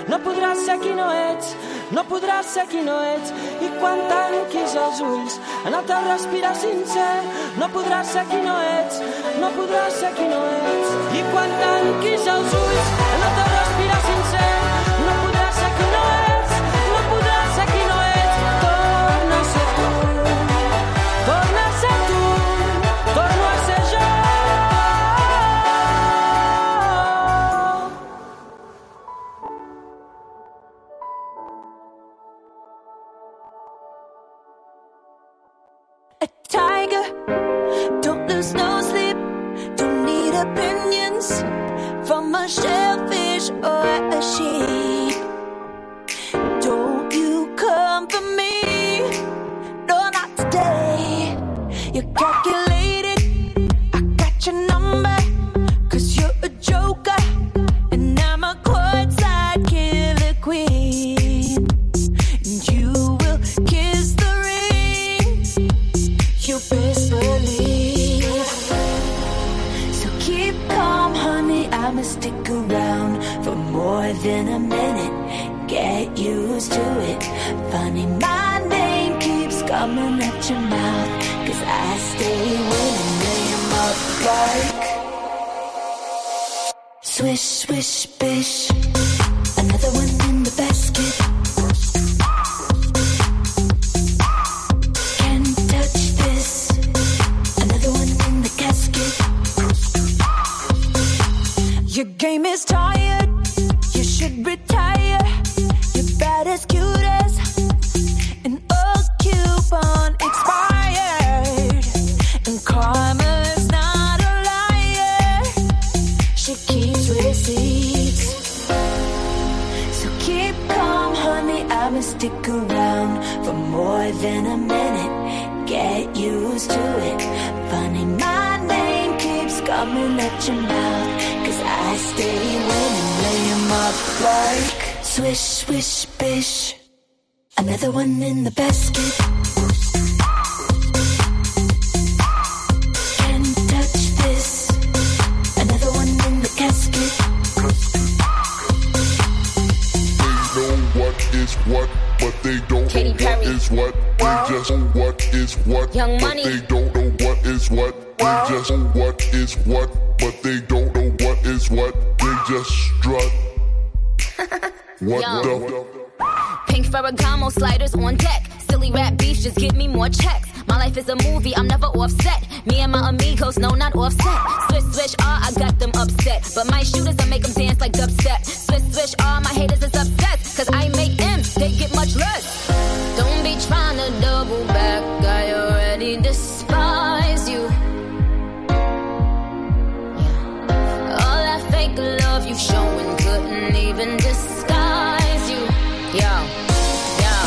no podràs ser qui no ets, no podràs ser qui no ets. I quan tanquis els ulls en el teu respirar sincer, no podràs ser qui no ets, no podràs ser qui no ets. I quan tanquis els ulls en el teu respirar sincer, no podràs ser qui no ets, no podràs ser qui no ets. Torna a ser tu, torna a ser tu, torno a ser jo. A tiger, don't lose no sleep, don't need opinions from a shellfish or a sheep. Don't you come for me, no, not today. You're calculated, I got your number, 'cause you're a joker, and I'm a courtside killer queen. And you will kiss the ring, you best believe. So keep calm, honey, I'ma stick around for more than a minute. Get used to it. Funny, my name keeps coming at your mouth, 'cause I stay winning. Lay 'em up like swish, swish, bish. Another one in the basket. Can't touch this. Another one in the casket. Your game is tired, you should retire. You're bad as cute as an old coupon expired. And karma's not a liar, she keeps receipts. So keep calm, honey, I'ma stick around for more than a minute. Get used to it. Funny, my name keeps coming at your mouth, 'cause I stay winning. Lay 'em up like swish, swish, bish. Another one in the basket. Can't touch this. Another one in the casket. They know what is what, but they don't Katy know Perry. what is what. They just know what is what, Young but Money. they don't know what is what. They just know what is what, but they don't know what is what. They just strut. What Yo. the? Pink Ferragamo sliders on deck. Silly rap beef, just give me more checks. My life is a movie, I'm never offset. Me and my amigos, no, not offset. Swish, swish, I got them upset. But my shooters, I make them dance like dubstep. Swish, swish, my haters is upset. 'Cause I make M's, they get much less. Don't be trying to double back, I already despise you. All that fake love you showing couldn't even disguise you. Yo, yo.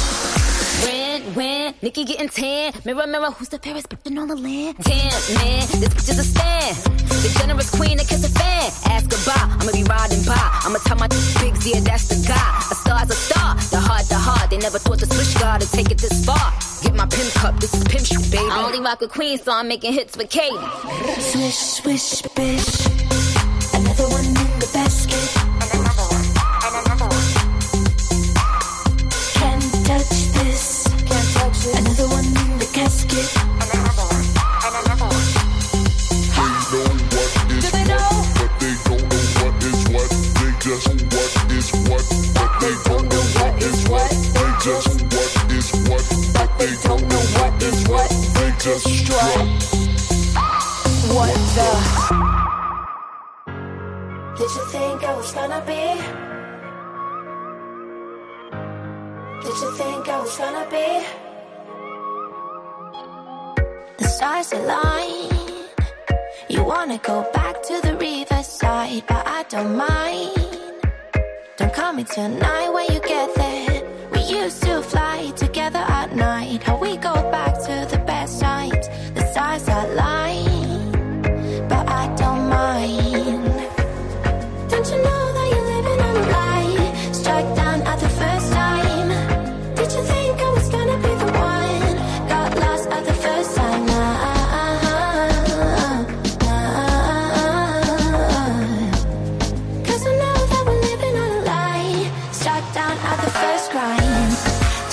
When Nikki getting tan. Mirror, mirror, who's the fairest bitch on the land? Damn, man, this bitch is a stand. The generous queen that kiss a fan. Ask goodbye, I'ma be riding by. I'ma tell my bigs, yeah, that's the guy. A star's a star, the heart. They never thought the switch guard to take it this far. Get my pimp cup, this is pimp shit, baby. I only rock with queens, so I'm making hits with Katy. Swish, swish, bish. Another one in the basket. And another one, and another one. Can't touch this. Can't touch this. Another one in the casket. And another one, and another one. They know what is what, but they don't know what is what. They just know what is what, but they don't know what is what. They just know what is what, but they don't know what is what. They just strut. What the? Did you think I was gonna be? Did you think I was gonna be? The stars align. You wanna go back to the riverside, but I don't mind. Don't call me tonight when you get there. We used to fly together at night. How we go back to the best times. The stars align, but I don't mind. Don't you know that you're living on a lie? Strike down at the first time. Did you think I was gonna be the one? Got lost at the first time. Cause I know that we're living on a lie.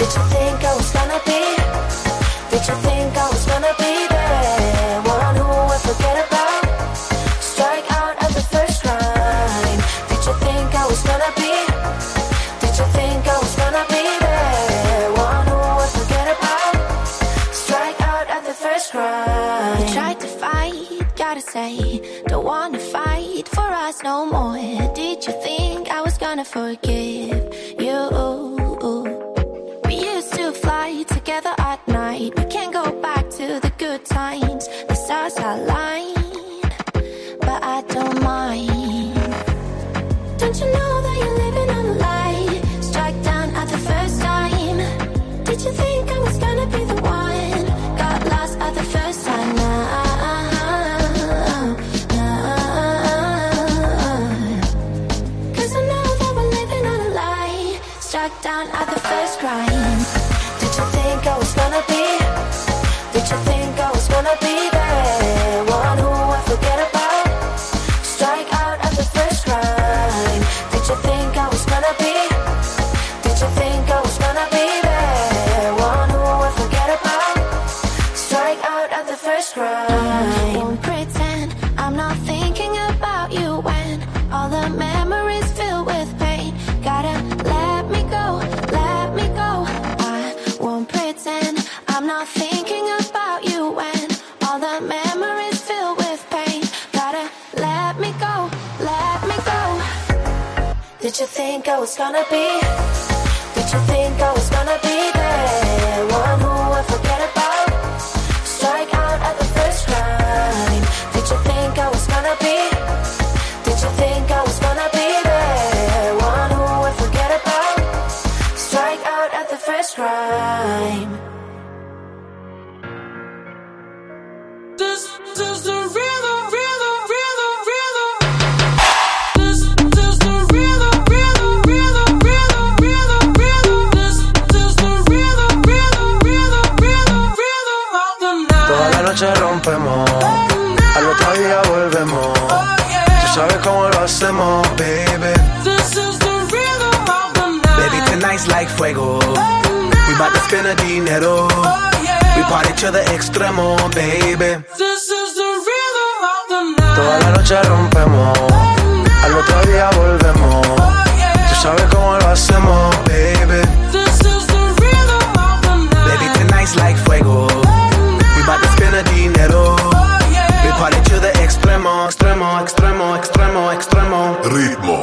Did you think I was gonna be? Did you think I was gonna be there? One who would forget about, strike out at the first crime. Did you think I was gonna be? Did you think I was gonna be there? One who would forget about, strike out at the first crime. We tried to fight, gotta say, don't wanna fight for us no more. Did you think I was gonna forgive you? We used to fly together at night. We can't go back to the good times. The stars align, but I don't mind. Don't you know that you're living on a lie? Strike down at the first time. Did you think I was gonna be the one? Got lost at the first time. Cause I know that we're living on a lie. Struck down at the first crime. Did you think I was gonna be? Did you think I was gonna be there? One who I forget about, strike out at the first crime. Did you think I was gonna be? Did you think I was gonna be there? One who I forget about, strike out at the first crime. Won't pretend I'm not thinking about you when all the memories filled with pain. Gotta let me go, let me go. I won't pretend I'm not thinking about you when all the memories filled with pain. Gotta let me go, let me go. Did you think I was gonna be? Did you think I was gonna be there? One who I forget about, strike out at the first crime. Did you think I was gonna be? Did you think I was gonna be there? One who I forget about, strike out at the first crime. This is the rhythm, rhythm, rhythm, rhythm. This is the rhythm, rhythm, rhythm, rhythm, rhythm, rhythm. This is the rhythm, rhythm, rhythm, rhythm, rhythm of the night. Toda la noche rompemos, al otro día volvemos. Tú sabes cómo lo hacemos, baby. This is the rhythm of the night. Baby, tonight's like fuego. We bout to spend a dinero. We party to the extremo, baby. This is the rhythm of the night. Toda la noche rompemos, al otro día volvemos. Tú sabes cómo lo hacemos, baby. This is the rhythm of the night. Baby, tonight's like fuego. We bout to spend a dinero. We party to the extremo, extremo, extremo, extremo, extremo. Ritmo.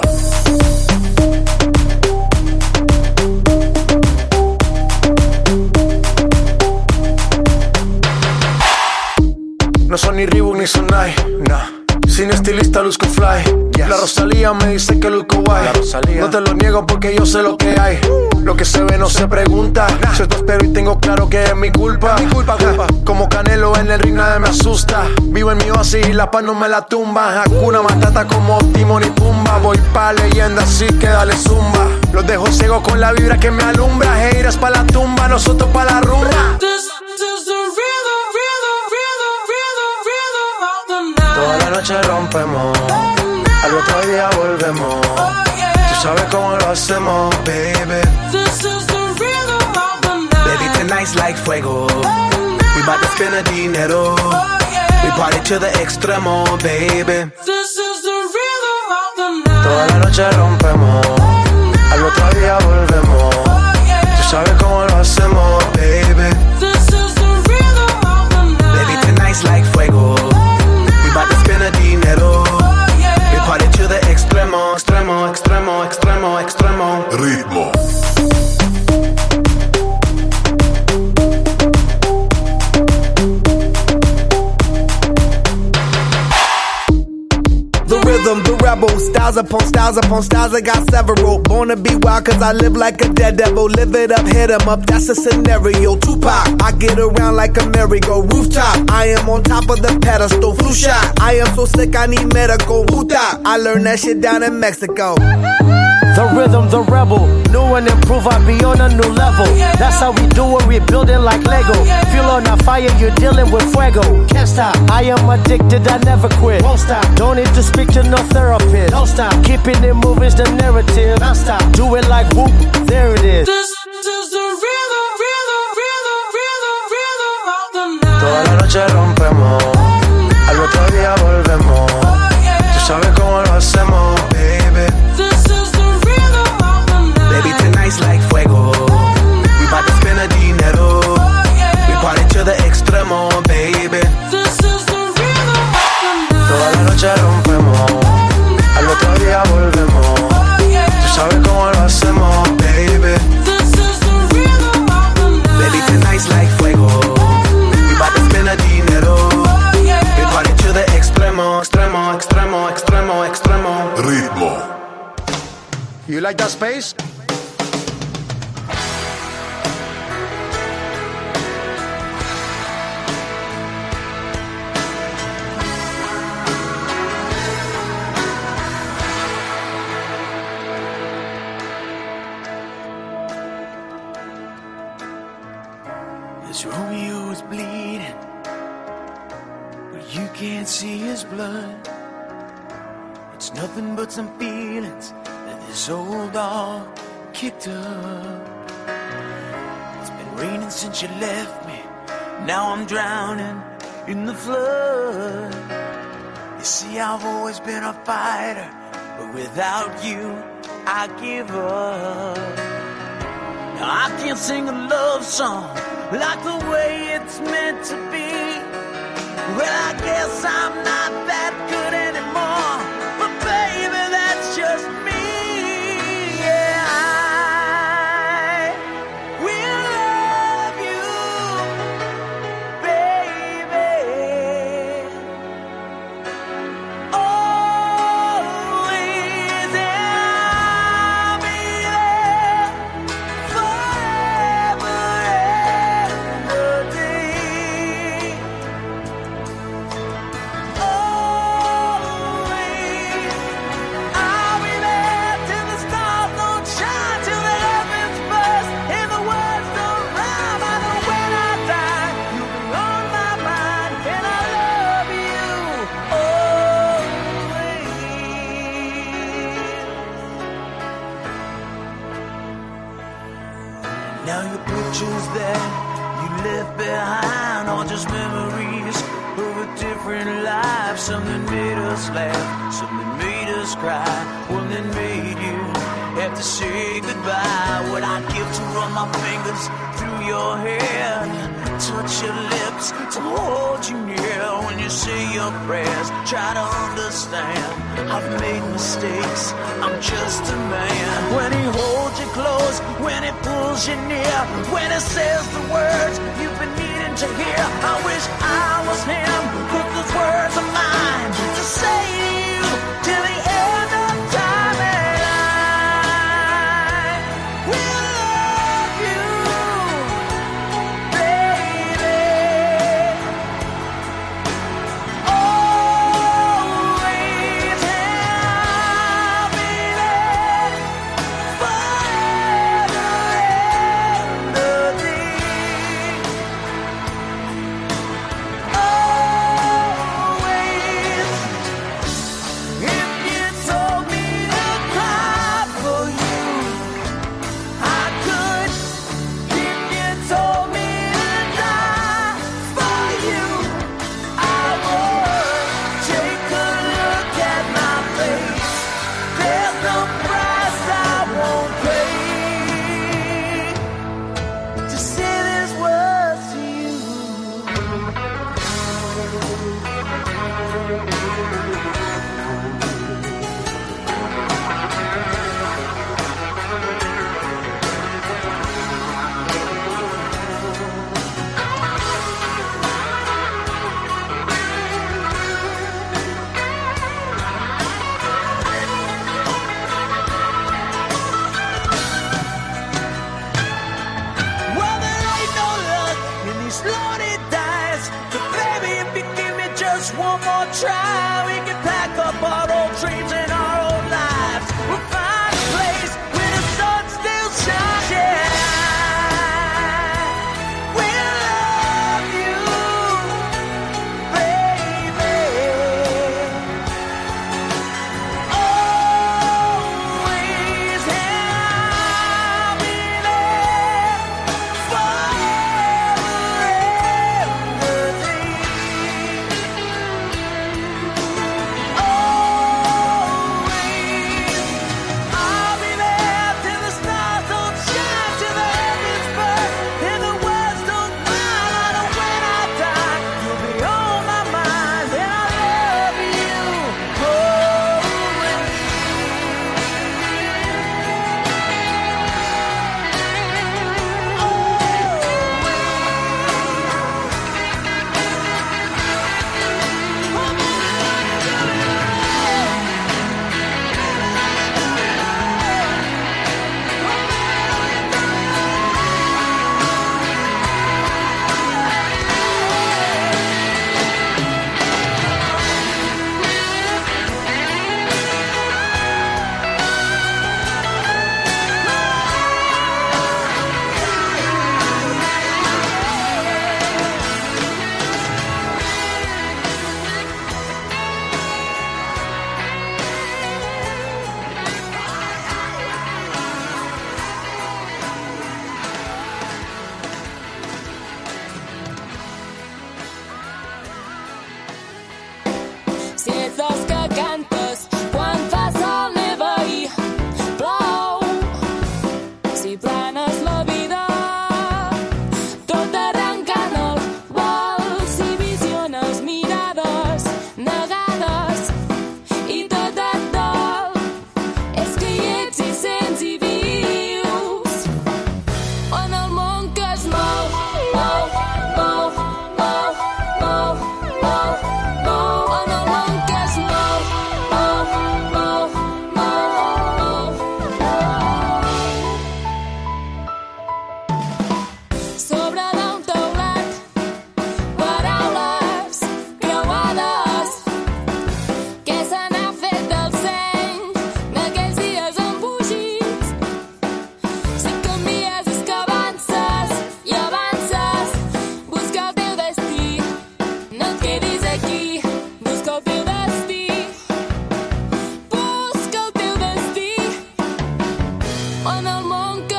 No son ni Reebok ni Sonai, nah. Sin estilista luzco fly, yes. La Rosalía me dice que luzco guay. No te lo niego porque yo sé lo que hay. Lo que se ve no se pregunta, nah. Si esto espero y tengo claro que es mi culpa. Mi culpa. Como Canelo en el ring nadie me asusta. Vivo en mi oasis y la paz no me la tumba. Hakuna Matata como Timón y Pumba. Voy pa' leyenda así que dale zumba. Los dejo ciego con la vibra que me alumbra. Heiras pa' la tumba, nosotros pa' la rumba. This is the rhythm, rhythm, rhythm, rhythm, rhythm of the night. Toda la noche rompemos, al otro día volvemos. Tú sabes cómo lo hacemos, baby. This is the rhythm of the night. Baby, tonight's like fuego. We bout to spend a dinero. We party to the extremo, baby. This is the rhythm of the night. Toda la noche rompemos, al otro día volvemos. Tú sabes cómo lo hacemos, baby. This is the rhythm of the night. Baby, tonight's like fuego. We bout to spend a dinero. We party to the extremo, extremo, extremo, extremo, extremo. Ritmo. The rhythm, the rebel, styles upon styles upon styles, I got several. Born to be wild cause I live like a dead devil. Live it up, hit 'em up, that's a scenario. Tupac, I get around like a merry-go rooftop. I am on top of the pedestal, flu shot. I am so sick I need medical. Puta, I learned that shit down in Mexico. The rhythm, the rebel, new and improve, I be on a new level. That's how we do it, we building like Lego. Feel on a fire, you're dealing with fuego. Can't stop, I am addicted, I never quit. Won't stop, don't need to speak to no therapist. Don't stop, keeping it moving's the narrative. Don't stop, do it like whoop, there it is. This is the rhythm. noche rompemos, al otro día volvemos. Tú sabes cómo lo hacemos, baby. This is the rhythm of the night. Baby, tonight's like fuego. We bout to spend a dinero. We party to the extremo, baby. This is the rhythm of the night. Toda la noche rompemos, al otro día volvemos. Tú sabes cómo lo hacemos, baby. This is the rhythm of the night. Baby, tonight's like fuego. We bout to spend a dinero. We party to the extremo, extremo, extremo, extremo, extremo. Ritmo. You like that space? As Romeo is bleeding, but you can't see his blood. It's nothing but some feelings that this old dog kicked up. It's been raining since you left me. Now I'm drowning in the flood. You see, I've always been a fighter, but without you, I give up. Now I can't sing a love song like the way it's meant to be. Well, I guess I'm not that good anymore, but baby, that's just me. Yeah, I will love you, baby, always, and I'll be there forever and a day. Always, I'll be there till the stars don't shine, till the heavens burst and the words don't rhyme. I know when I die, you'll be on my mind, and I love you always. Now your pictures that you left behind are just memories of a different life. Something made us laugh, something made us cry, one that made you have to say goodbye. What I'd give to run my fingers through your hair, touch your lips, to hold you near when you say your prayers. Try to understand, I've made mistakes, I'm just a man. When he holds you close, when he pulls you near, when he says the words you've been needing to hear, I wish I was him, but those words are mine to say to you till the end of time. And I will love you, baby, always, and I'll be there forever and a day. Always, if you told me to cry for you, I could. If you told me to die for you, I would. Take a look at my face. There's no price I won't pay to say these words to you. Well, there ain't no luck in these lonely days, but baby, if you give me just one more try, we can pack up our old dreams and our old lives. We'll find a place where the sun still shines. Yeah, we'll love you, baby, always, and I'll be there forever and a day.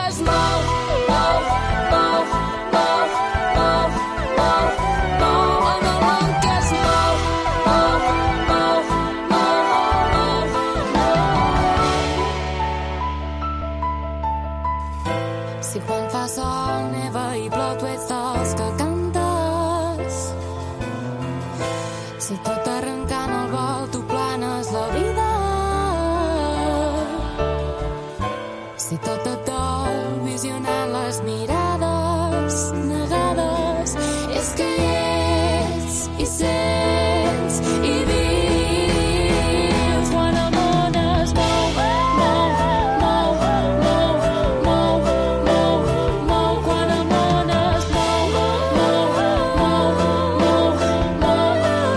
es mou, mou, mou, mou, mou, mou, mou. On the monkey es mou, mou, mou, mou, mou. Si quan fa sol, neva i plou, tu ets dels que cantes. Si tot arrencant el vol, tu planes la vida. Si tot et dol, visionant les mirades negades, és que hi ets i sents i vius quan el món es mou, mou, mou, mou, mou, mou, mou, quan el món es mou, mou, mou, mou, mou,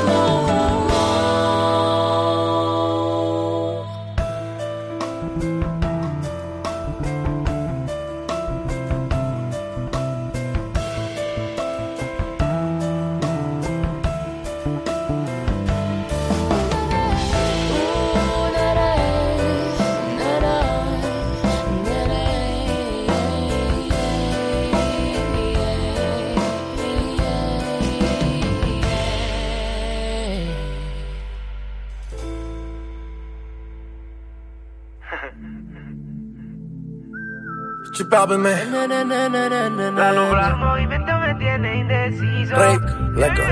Chipábeme. La locura del movimiento me tiene indeciso. Rick, leco.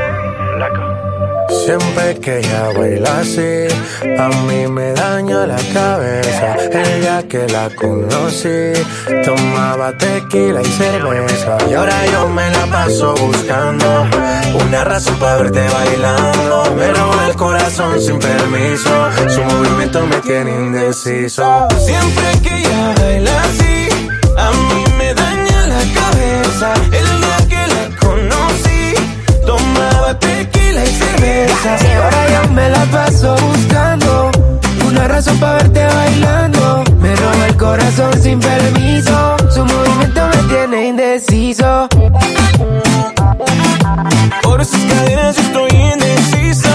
Siempre que ella baila así, a mí me daña la cabeza. El día que la conocí, tomaba tequila y cerveza. Y ahora yo me la paso buscando una razón para verte bailando. Me roba el corazón sin permiso, su movimiento me tiene indeciso. Siempre que ella baila así, a mí me daña la cabeza. El día que la conocí, tomaba tequila y cerveza. Y ahora yo me la paso buscando una razón para verte bailando. Me roba el corazón sin permiso, su movimiento me tiene indeciso. Por esas cadenas yo estoy indeciso.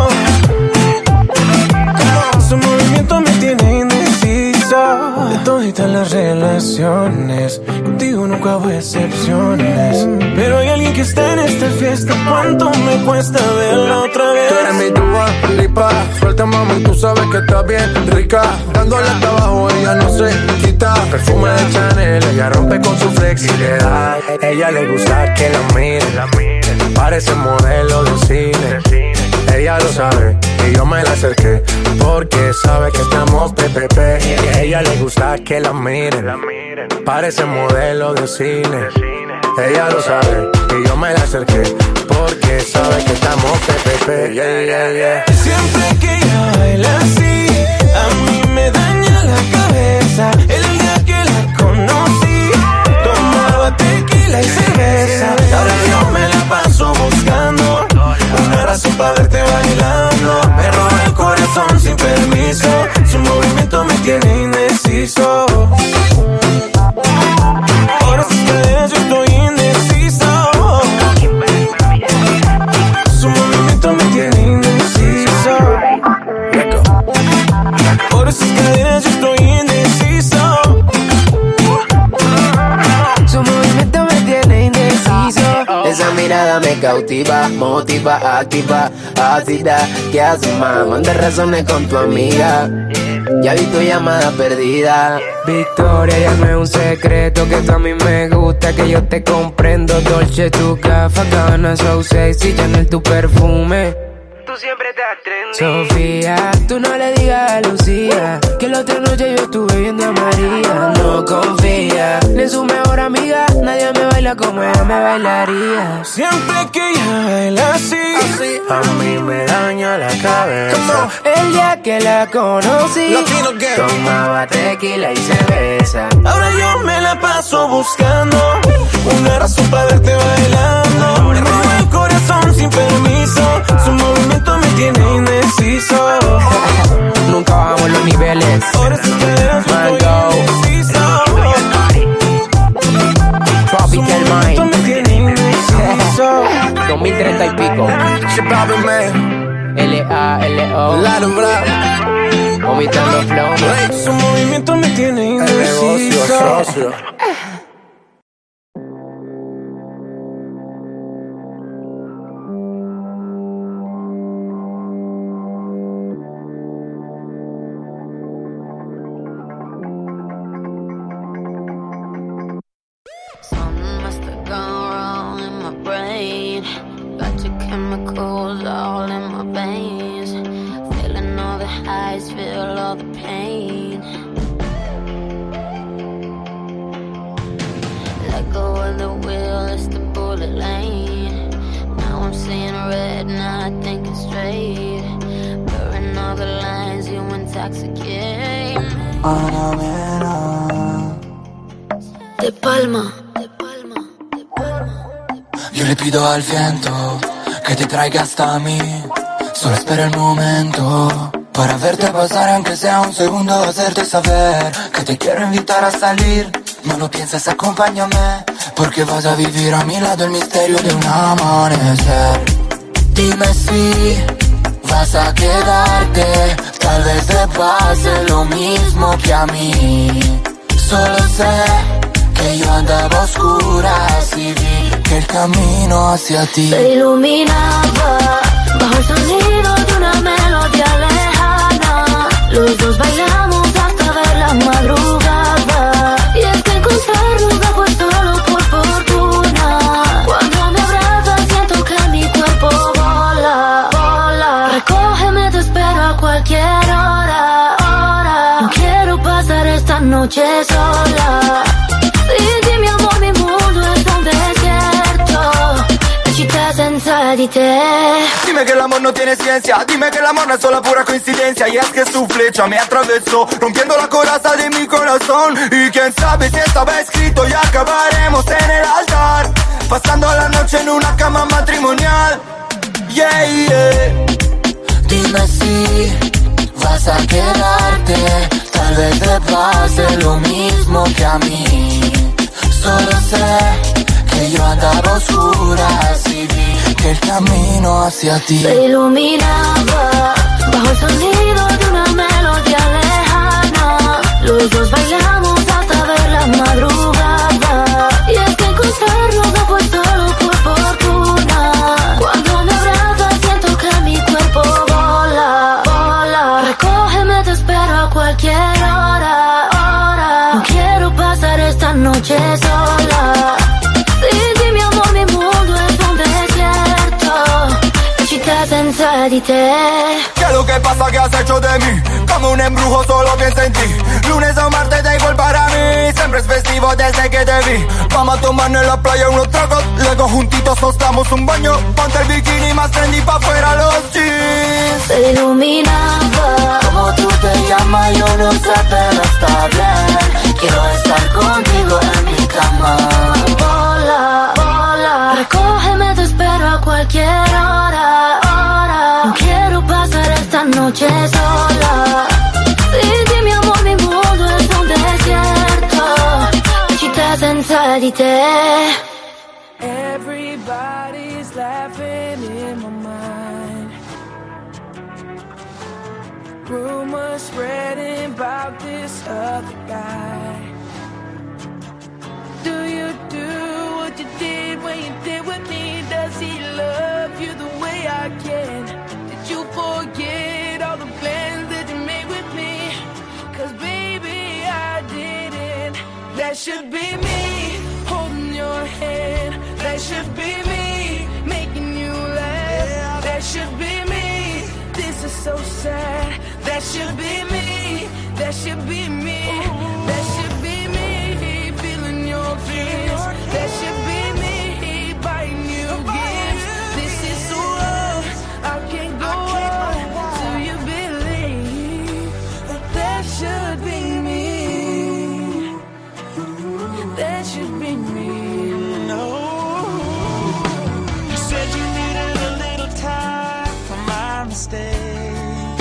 Su movimiento me tiene indeciso. De toditas las relaciones, contigo nunca hubo excepciones. Pero hay alguien que está en esta fiesta. ¿Cuánto me cuesta verla otra vez? Tú eres mi Dua Lipa. Suelta mami, tú sabes que estás bien rica. Dándole hasta abajo, ella no se quita. Perfume de Chanel, ella rompe con su flexibilidad. Ella le gusta que la miren. Parece modelo de cine. Ella lo sabe y yo me la acerqué porque sabe que estamos PPP. Y a ella le gusta que la miren. Parece modelo de cine. Ella lo sabe y yo me la acerqué porque sabe que estamos PPP. Yeah, yeah, yeah. Siempre que ella baila así, a mí me daña la cabeza. El día que la conocí, tomaba tequila y cerveza. Ahora yo me la paso buscando una razón para verte bailando. Me roba el corazón sin permiso, su movimiento me tiene indeciso. Por esas cadenas yo estoy indeciso. Su movimiento me tiene indeciso. Por esas cadenas yo estoy indeciso. Su movimiento me tiene indeciso. Esa mirada me cautiva, motiva, activa, ácida. ¿Qué haces, ma? Manda razones con tu amiga. Ya vi tu llamada perdida. Victoria, ya no es un secreto que tú a mí me gusta, que yo te comprendo. Dolce, tu gafa, Gabbana, so sexy, Chanel, tu perfume. Tú siempre estás trendy. Sofía, tú no le digas a Lucía que la otra noche yo estuve viendo a María. No confía ni en su mejor amiga, nadie me baila como ella me bailaría. Siempre que ella baila así, a mí me daña la cabeza. El día que la conocí, tomaba tequila y cerveza. Ahora yo me la paso buscando una razón para verte bailando. Me roba el corazón sin permiso, su movimiento me tiene indeciso. Nunca bajamos los niveles. Por eso Mango, Tropical Mind, 2030 y pico. L.A.L.O. Latin Rap, vomitando flow. Su movimiento me tiene indeciso. Something must have gone wrong in my brain. Got your chemicals all in my veins. Feeling all the highs, feel all the pain. Let go of the wheel, it's the bullet lane. Now I'm seeing red, now I think it's straight. Blurring all the lines, you intoxicate me. De Palma. Yo le pido al viento que te traiga hasta mí. Solo espera el momento para verte pasar, aunque sea un segundo, hacerte saber que te quiero invitar a salir. No lo pienses, acompáñame, porque vas a vivir a mi lado el misterio de un amanecer. Dime si vas a quedarte, tal vez te pase lo mismo que a mí. Solo sé que yo andaba a oscuras y vi que el camino hacia ti se iluminaba bajo el sonido de una melodía lejana. Los dos bailamos hasta ver la madrugada. Y es que encontrarnos no fue solo por fortuna. Cuando me abrazas siento que mi cuerpo vola, vola. Recógeme, te espero a cualquier hora, hora. No quiero pasar esta noche sola. Sin ti, mi amor, mi mundo es un desierto. La città senza di te. Dime que el amor no tiene ciencia, dime que el amor no es solo pura coincidencia. Y es que su flecha me atravesó, rompiendo la coraza de mi corazón. Y quién sabe si estaba escrito y acabaremos en el altar, pasando la noche en una cama matrimonial. Yeah, yeah. Dime si vas a quedarte, tal vez te pase lo mismo que a mí. Solo sé que yo andaba a oscuras y vi que el camino hacia ti se iluminaba bajo el sonido de una melodía lejana. Los dos bailamos hasta ver la madrugada. Y es que encontrarnos no fue solo por fortuna. Cuando me abrazas siento que mi cuerpo vola, vola. Recógeme, te espero a cualquier hora, hora. No quiero pasar esta noche sola. Sin ti, mi amor, mi mundo es un desierto. La città senza di te. ¿Qué es lo que pasa? ¿Qué has hecho de mí? Como un embrujo solo pienso en ti. Lunes o martes da igual para mí. Siempre es festivo desde que te vi. Vamos a tomarnos en la playa unos tragos. Luego juntitos nos damos un baño. Ponte el bikini más trendy pa' fuera los jeans. Se iluminaba. Como tú te llamas yo no sé, pero está bien. Quiero estar contigo en mi cama. Vola, vola. Recógeme, te espero a cualquier hora, hora. No quiero pasar esta noche sola. Sin ti, mi amor, mi mundo es un desierto. La città senza di te. Everybody's laughing in my mind. Rumors spreading about this other guy. Do you do what you did when you did with me? Does he love you the way I can? Did you forget all the plans that you made with me? 'Cause baby, I didn't. That should be me holding your hand. That should be me making you laugh. That should be me. This is so sad. That should be me. That should be me. That should be me feeling your fears. That should be me buying you gifts. This is so wrong. I can't go on till you believe that should be me. That should be me. No. You said you needed a little time for my mistakes.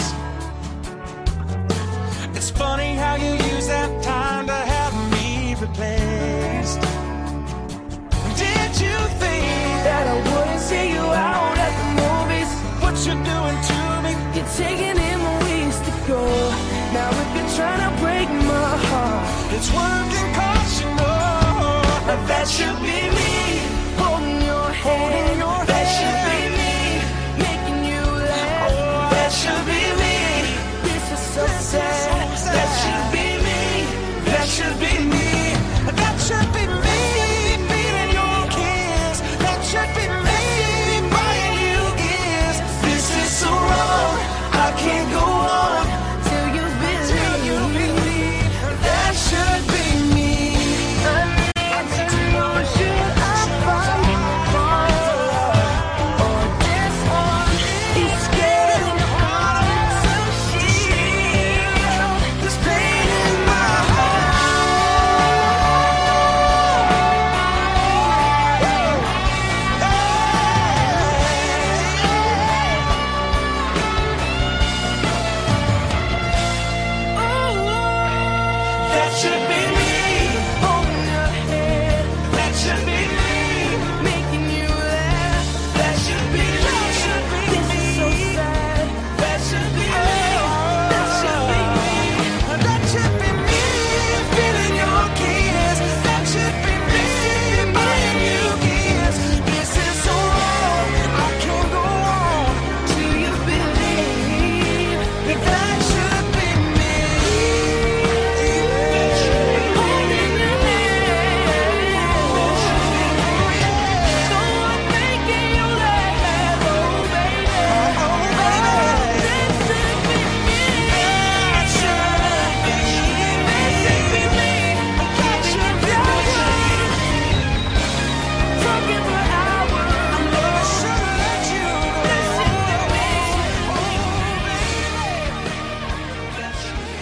It's funny how you use that time to have me replaced. Did you think that I wouldn't see you out at the movies? What you're doing to me? You're taking in my weeks to go. Now if you're trying to break my heart, It's working 'cause you know that should be me. Holding your hand, that should be me. Making you laugh, that should be me. This is so sad, that should be me. That should be me. That should be me. Feeling your kiss, that should be me. Buying you gifts. This is so wrong, I can't go on till you believe. That should be me. I need to know, should I fight for love, or this one is getting hard to feel this pain in my heart. That should be me, holding your hand. That should be me, making you laugh. That should be me. This is so sad. That should be me. That should be me. That should be me, feeling your kiss. That should be me, buying you gifts. This is so wrong, I can't go on till you believe that that should be me. Holding your hand. So I'm making you laugh, oh baby. Oh baby, this should be me. That should be me. That should be me. Talking for hours, I never should let you go. That should be me. That should be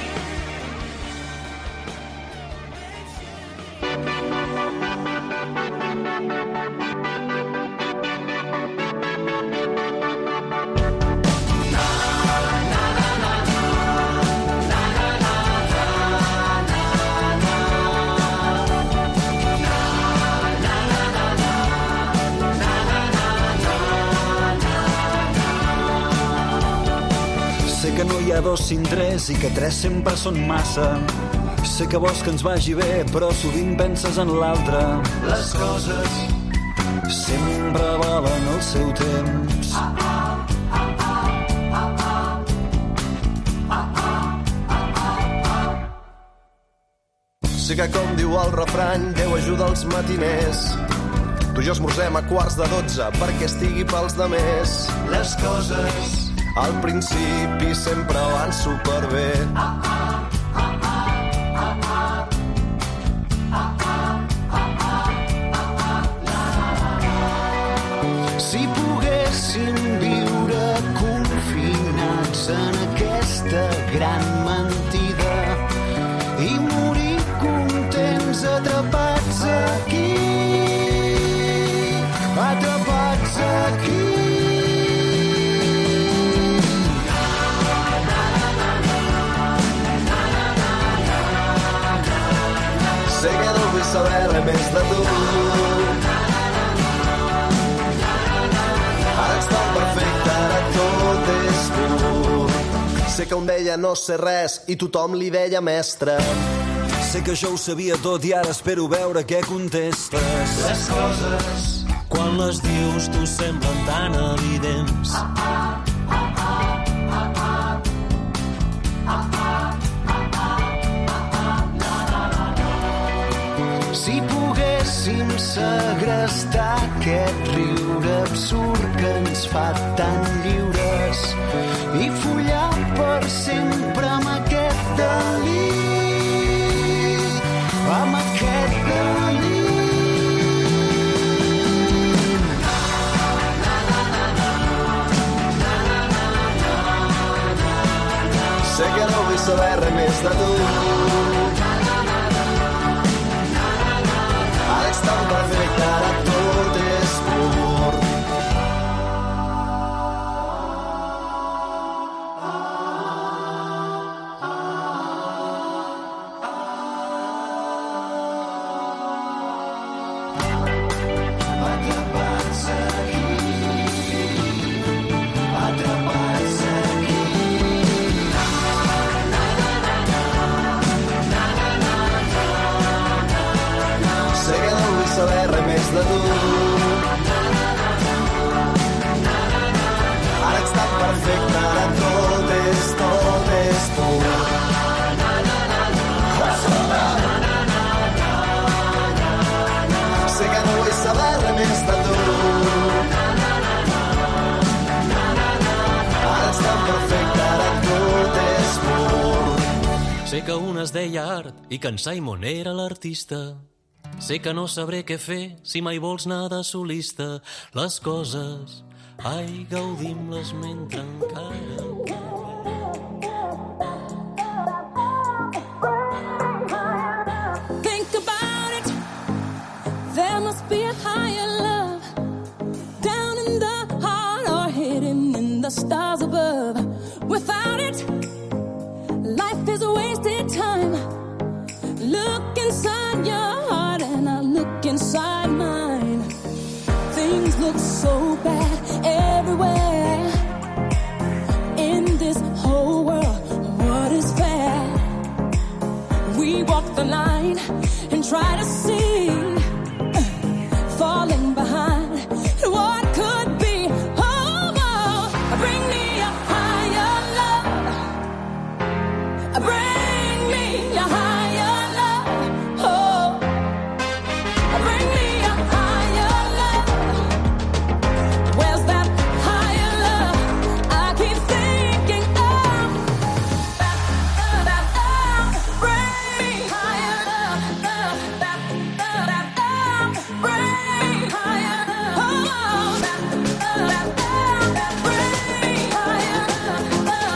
Sé que no hi ha dos sin tres i que tres sempre són massa. Sé que vols que ens vagi bé, però sovint penses en l'altre. Les coses sempre valen el seu temps. Sé que com diu el refrany, Déu ajuda els matiners. Tu i jo esmorzem a 11:15 perquè estigui pels demés. Les coses al principi sempre van superbé. Si poguéssim viure confinats en aquesta gran mentida i morir contents atrapats aquí, atrapats aquí. Sé que no vull saber res més de tu. Ara ets tan perfecte, ara tot és pur. Sé que un deia no sé res i tothom li deia mestre. Sé que jo ho sabia tot i ara espero veure què contestes. les coses. Quan les dius tu semblen tan evidents. Si poguéssim segrestar aquest riure absurd que ens fa tan lliures i follar per sempre amb aquest delí, amb aquest delí. Sé que no vull saber res més de tu. Ara ets tan perfecte, ara tot és pur. més de tu. Ara ets tan perfecte, ara tot és tu. Sé que no vull saber res més de tu. Ara ets tan perfecte, ara tot és pur. Sé que un es deia Art i que en Simon era l'artista. Sé que no sabré què fer si mai vols anar de solista. Les coses, ai, gaudim-les mentre encara... Think about it. There must be a higher love down in the heart or hidden in the stars above. Without it, life is a wasted time. Look inside your heart and I look inside mine. Things look so bad everywhere in this whole world. What is fair? We walk the line and try to see, falling behind what could be. Oh, oh, bring me a higher love. Bring me a higher love. Oh, bring me a higher love. Where's that higher love? I keep thinking of. Bring me higher love. Bring me higher love. Oh, bring me higher love.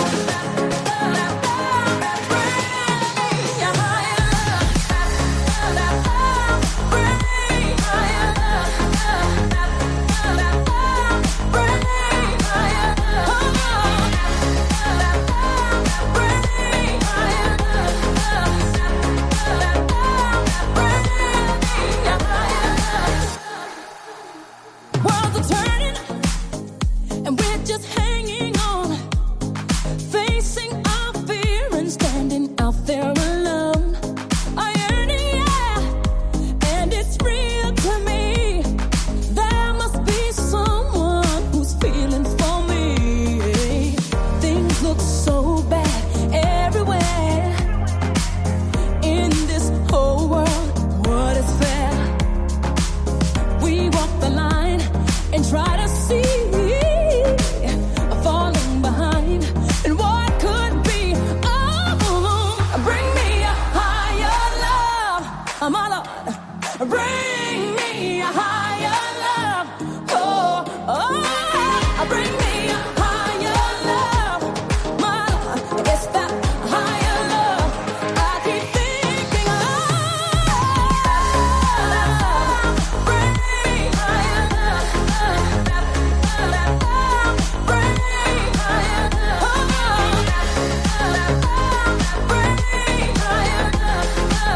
Worlds are turning, and we're just hanging on, facing our fear and standing out there alone. I yearning, yeah, and it's real to me. There must be someone who's feeling for me. Things look so bad everywhere in this whole world. What is fair? We walk the line and try to see, falling behind and what could be. Oh, bring me a higher love, my Lord. Bring me a higher love. Oh, oh, bring me a higher love, my Lord. It's that higher love I keep thinking of. Bring me higher love. Bring me higher love. Bring me higher love.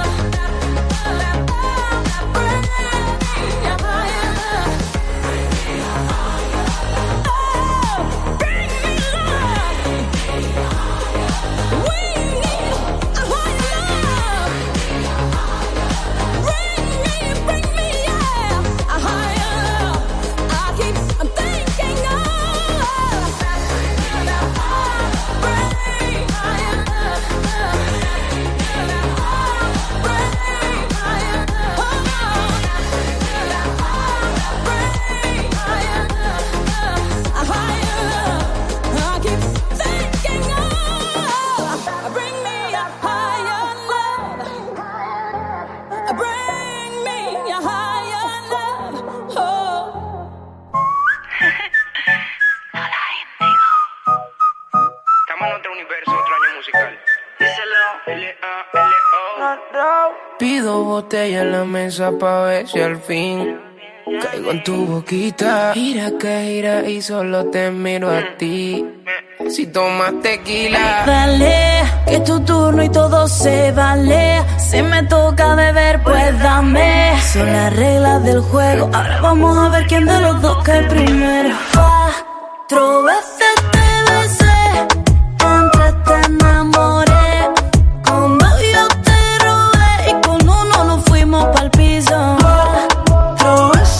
Pido botella en la mesa pa' ver si al fin caigo en tu boquita. Gira que gira y solo te miro a ti. Si tomas tequila, dale, que es tu turno y todo se vale. Si me toca beber, pues dame. Son las reglas del juego. Ahora vamos a ver quién de los dos cae primero. 4 veces te besé, antes te enamoré. Con 2 yo te robé y con 1 nos fuimos pa'l piso. 4 veces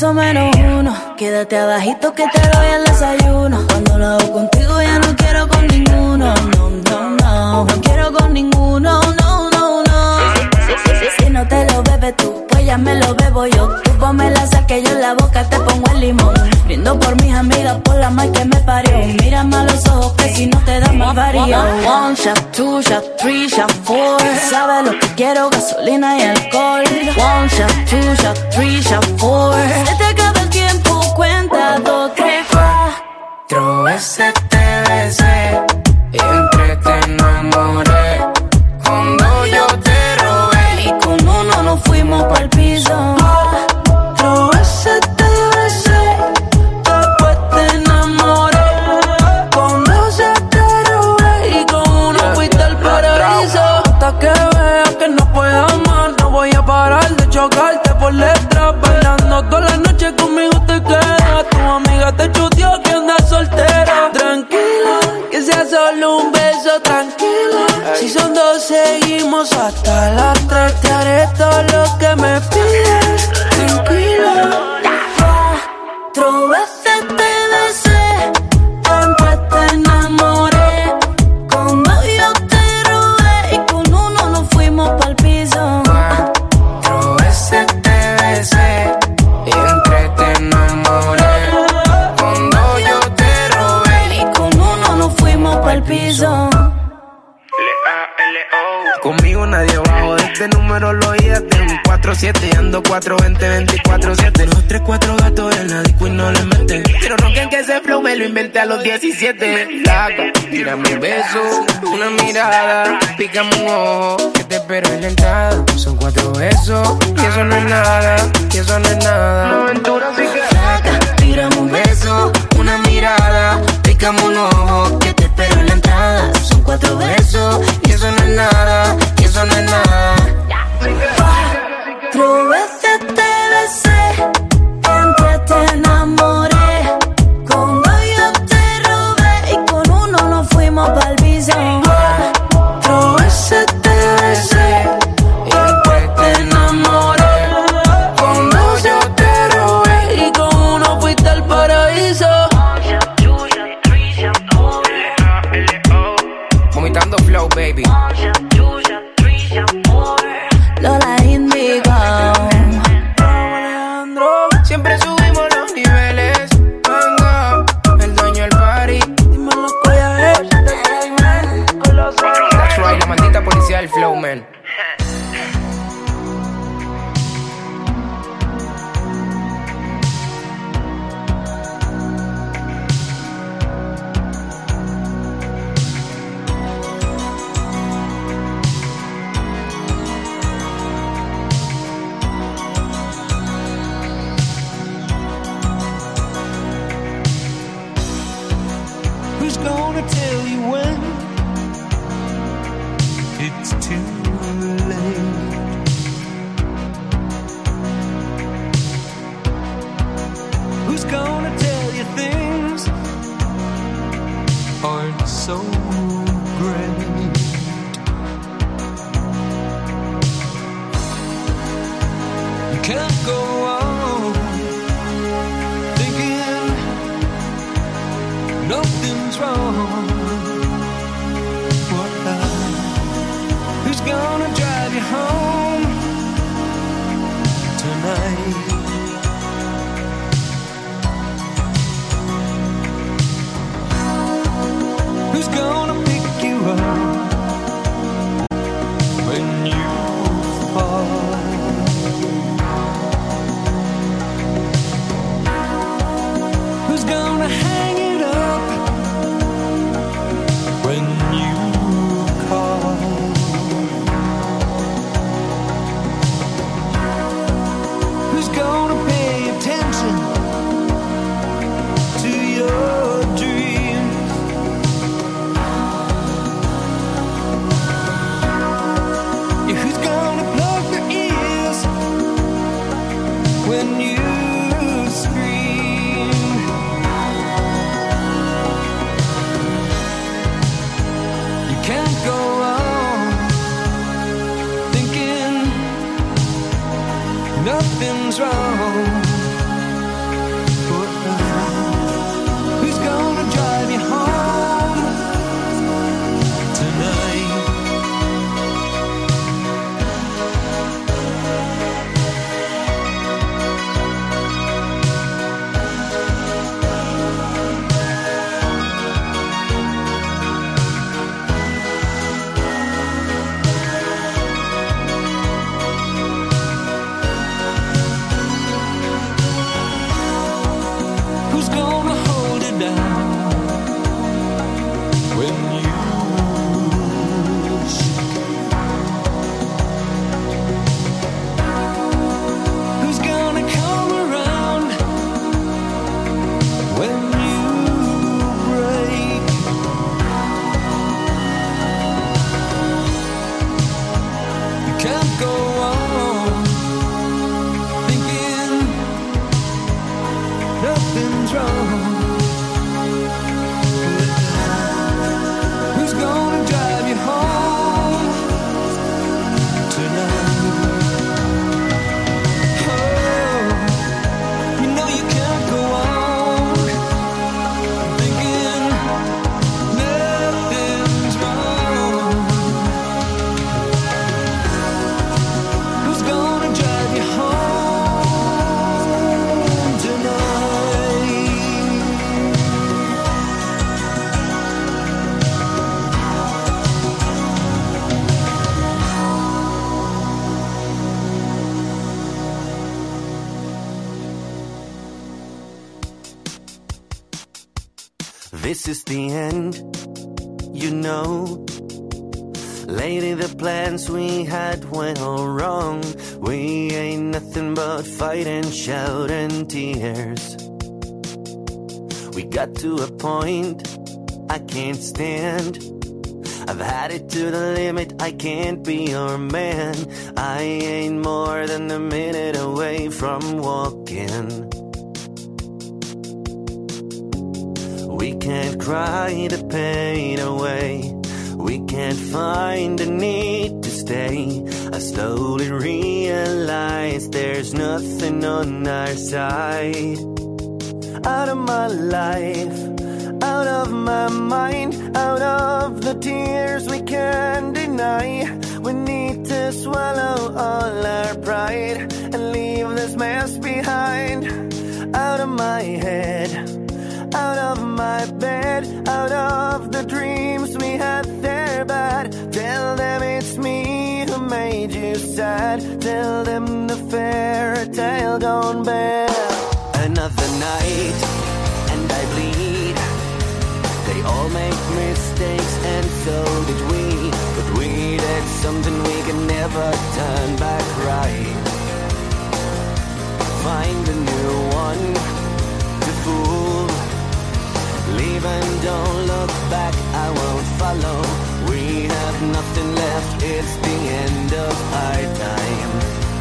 todo menos uno. Quédate abajito que te doy el desayuno. Cuando lo hago contigo ya no quiero con ninguno. No, no, no, no quiero con ninguno. No, no, no. Si no te lo bebes tú, pues ya me lo bebo yo. Tú ponme la sal que yo en la boca te pongo el limón. Brindo por mis amigas, por la mal que me parió. Mírame a los ojos que si no te da más varío. One shot, two shot, three shot, four. Sabes lo que quiero, gasolina y alcohol. One shot, two shot, three shot, four. Se te acaba el tiempo, cuenta 2, 3, 4 veces te besé y entre te enamoré. Cuando yo te robé y con uno nos fuimos pa'l piso. 4 veces te besé, después te enamoré. Con 2 te robé y con uno fuiste al paraíso. Hasta que veas que no puedo amar, no voy a parar de chocarte por detrás. Bailando toda la noche conmigo te quedas. Tu amiga te chuteó que andas soltera. Tranquila, que sea solo un beso, tranquila. Si son 2 seguimos hasta las 3. Te haré todo lo que me pides, tranquila. 4 veces te besé, después te enamoré. Con 2 yo te robé y con uno nos fuimos pa'l piso. 4 veces te besé y entre te enamoré. Con 2 yo te robé y con uno nos fuimos pa'l piso. Conmigo nadie bajo de este número, lo oías de un 4-7 y ando 4-20-24-7. 2, 3, 4 gatos en la disco y no le meten. Pero no creen que ese flow me lo inventé a los 17. Flaca, tírame un beso, una mirada, pícame un ojo, que te espero en la entrada. Son 4 besos y eso no es nada, y eso no es nada. Una aventura así que flaca, tírame un beso, una mirada, pícame un ojo, que te espero en la entrada. Son 4 besos y eso no es nada, y eso no es nada. 4 veces te besé, entre te enamoré. Con 2 yo te robé y con uno nos fuimos pa'l piso. 4 veces te besé y después te enamoré. Con 2 yo te robé y con uno fuiste al paraíso. Vomitando flow, baby. Lola Indigo. Siempre subimos los niveles. Manga, el dueño del party. Dímelo, collaje. That's right, la maldita policía del flow, man. Who's gonna tell you when it's too late? Who's gonna tell you things aren't so great? You can't go on thinking nothing's wrong. Who's gonna drive you home tonight? Who's gonna pick you up when you fall? Who's gonna hang it up when you call? Who's gonna pay attention to your dreams this is the end, you know. Lately the plans we had went all wrong. We ain't nothing but fight and shout and tears. We got to a point I can't stand. I've had it to the limit, I can't be your man. I ain't more than a minute away from walking. We can't cry the pain away. We can't find the need to stay. I slowly realize there's nothing on our side. Out of my life, out of my mind, out of the tears we can't deny. We need to swallow all our pride and leave this mess behind. Out of my head, out of my bed, out of the dreams we had, they're bad. Tell them it's me who made you sad. Tell them the fairy tale gone bad. Another night and I bleed. They all make mistakes and so did we. But we did something we can never turn back right. Find a new one to fool. Leave and don't look back, I won't follow. We have nothing left, it's the end of our time.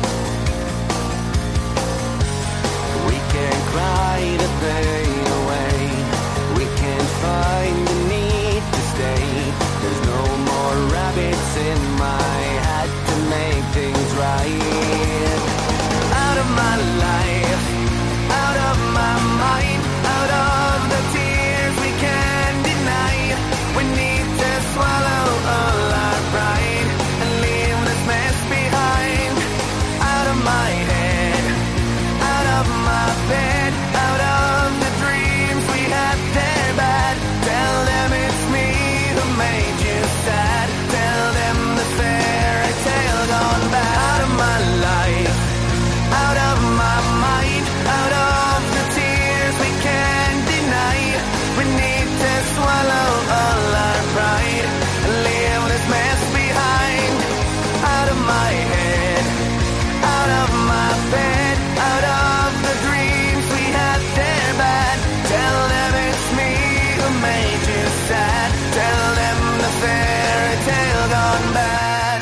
We can't cry the pain away. We can't find the need to stay. There's no more rabbits in my hat to make things right. Out of my life, out of my mind, out of the tears we can't deny. We need to swallow all our pride and leave this mess behind. Out of my head, out of my bed, out of the dreams we had, they're bad. Tell them it's me who made you sad. Tell them the fairy tale gone bad. Out of my life, out of my mind, out of the tears we can't deny. We need to swallow all our pride and leave this mess behind. Out of my head, out of my bed, out of the dreams we had, they're bad. Tell them it's me who made you sad. Tell them the fairy tale gone bad.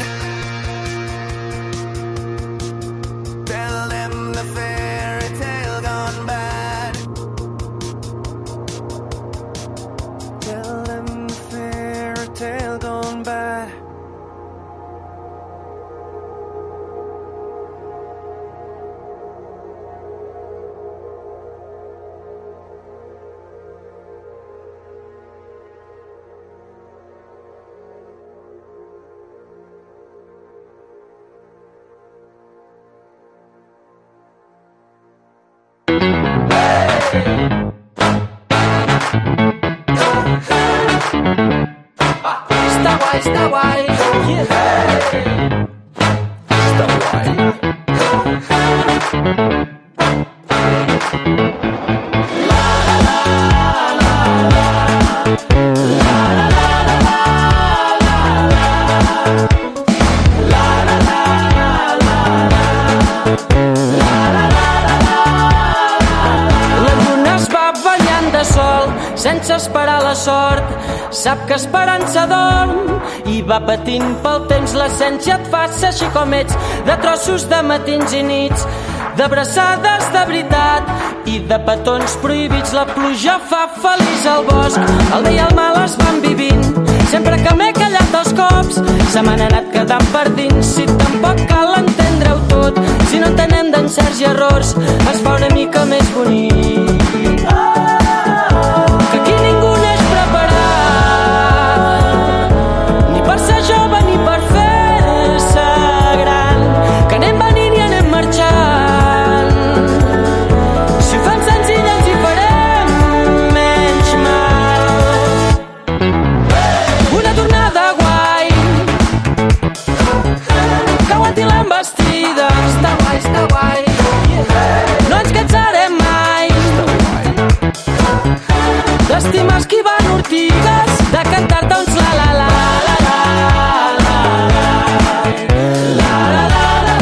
Tell them the fairy tale gone bad. Tell them the fairy tale gone bad. Está guay, yeah. Está guay. Sense esperar la sort, sap que esperança dorm i va patint pel temps. L'essència et fa ser així com ets, de trossos de matins i nits, d'abraçades de veritat i de petons prohibits. La pluja fa feliç al bosc, el bé i el mal es van vivint. Sempre que m'he callat els cops, se m'han anat quedant per dins. Si tampoc cal entendre-ho tot, si no entenem d'encerts i errors, es fa una mica més bonic. Que aquí ningú neix preparat, ni per ser jove ni per fer-se gran, que anem venint i anem marxant. Si ho fem senzill ens hi farem menys mal. Una tornada guai, que aguanti l'embestida. Està guai, està guai. de cantar-te uns la la la la la la la la la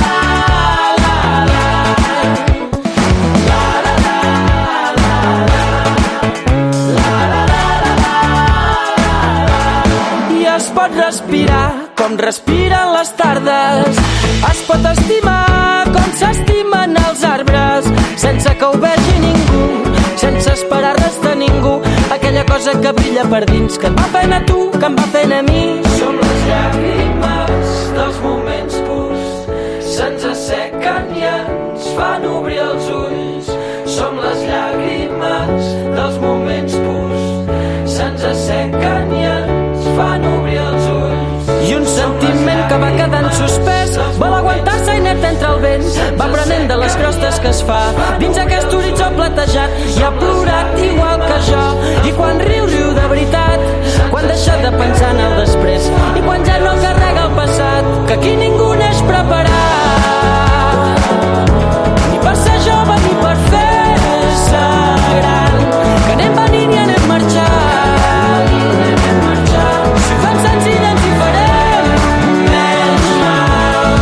la. I es pot respirar com respiren les tardes, es pot estimar com s'estimen els arbres, sense que ho vegi ningú, sense esperar res de ningú, aquella cosa que brilla per dins, que et va fent a tu, que em va fent a mi. Som les llàgrimes dels moments purs, se'ns assequen i ens fan obrir els ulls. Som les llàgrimes dels moments purs, se'ns assequen i ens fan obrir els ulls. I un sentiment que va quedant suspès vol aguantar-se inert entre el vent, va prenent de les crostes que es fa dins aquest horitzó platejat, i ha plorat igual que jo, i quan riu, riu de veritat, quan deixa de pensar en el després, i quan ja no carrega el passat, que aquí ningú neix preparat, ni per ser jove ni per fer-se gran, que anem venint i anem marxant, si ho fem senzill ens hi farem menys mal.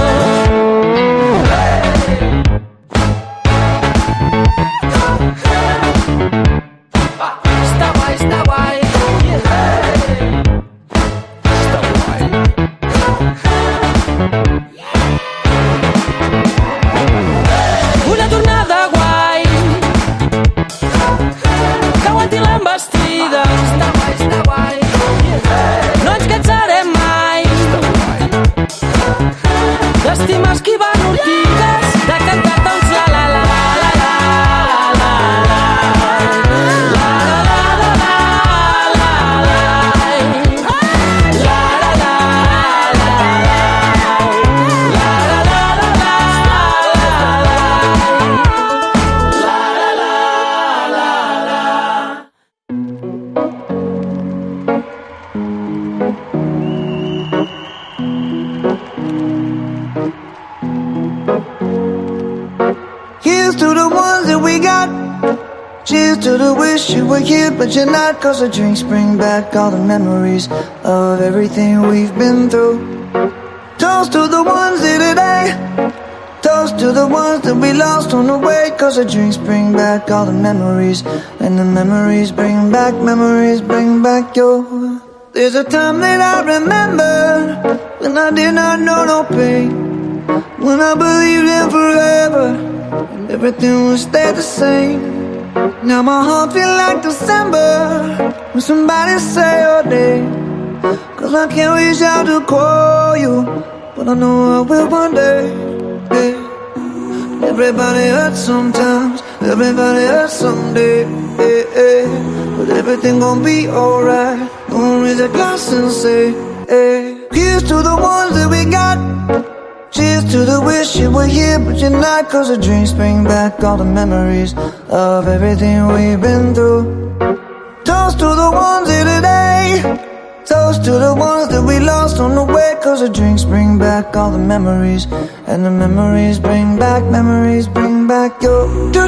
Està guai, està guai. Està guai. Una tornada guai, que aguanti l'embestida. Està guai, està guai. No ens cansarem mai d'estimar esquivant ortigues, de cantar-te uns la la la la la la Here's to the ones that we got. Cheers to the wish you were here, but you're not. Cause the drinks bring back all the memories of everything we've been through. Toast to the ones here today. Toast to the ones that we lost on the way. Cause the drinks bring back all the memories, and the memories bring back your. There's a time that I remember when I did not know no pain, when I believed in forever and everything would stay the same. Now my heart feel like December when somebody say your name. Cause I can't reach out to call you, but I know I will one day. Yeah. Everybody hurts sometimes, everybody hurts someday. Yeah, yeah. But everything gon' be alright. Gonna raise a glass and say, hey. Here's to the ones that we got. Cheers to the wish you were here, but you're not. Cause the drinks bring back all the memories of everything we've been through. Toast to the ones here today. Toast to the ones that we lost on the way. Cause the drinks bring back all the memories, and the memories bring back your.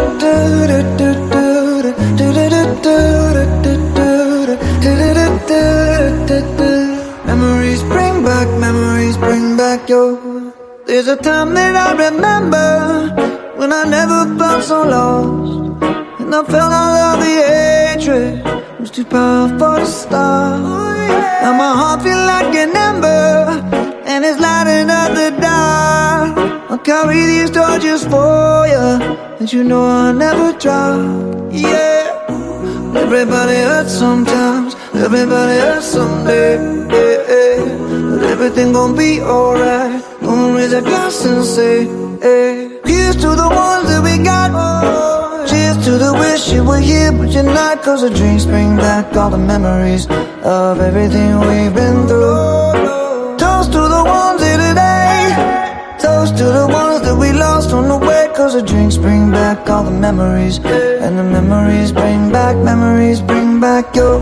Memories bring back your. There's a time that I remember when I never felt so lost, and I felt all of the hatred was too powerful to stop. Now my heart feel like an ember, and it's lighting up the dark. I'll carry these torches for you, and you know I'll never drop. Yeah. Everybody hurts sometimes, everybody hurts someday. Yeah, yeah. But everything gon' be alright. Gonna raise a glass and say, hey. Here's to the ones that we got. Cheers to the wish you were here, but you're not. Cause the drinks bring back all the memories of everything we've been through. Toast to the ones here today. Toast to the ones that we lost on the way. Cause the drinks bring back all the memories, and the memories bring back your.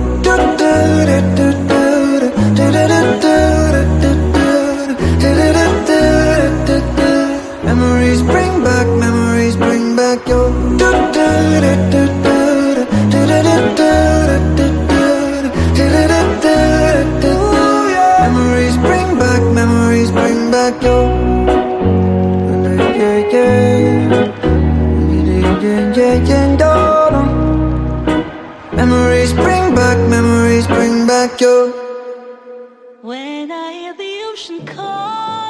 Memories bring back your. you. When I hear the ocean call,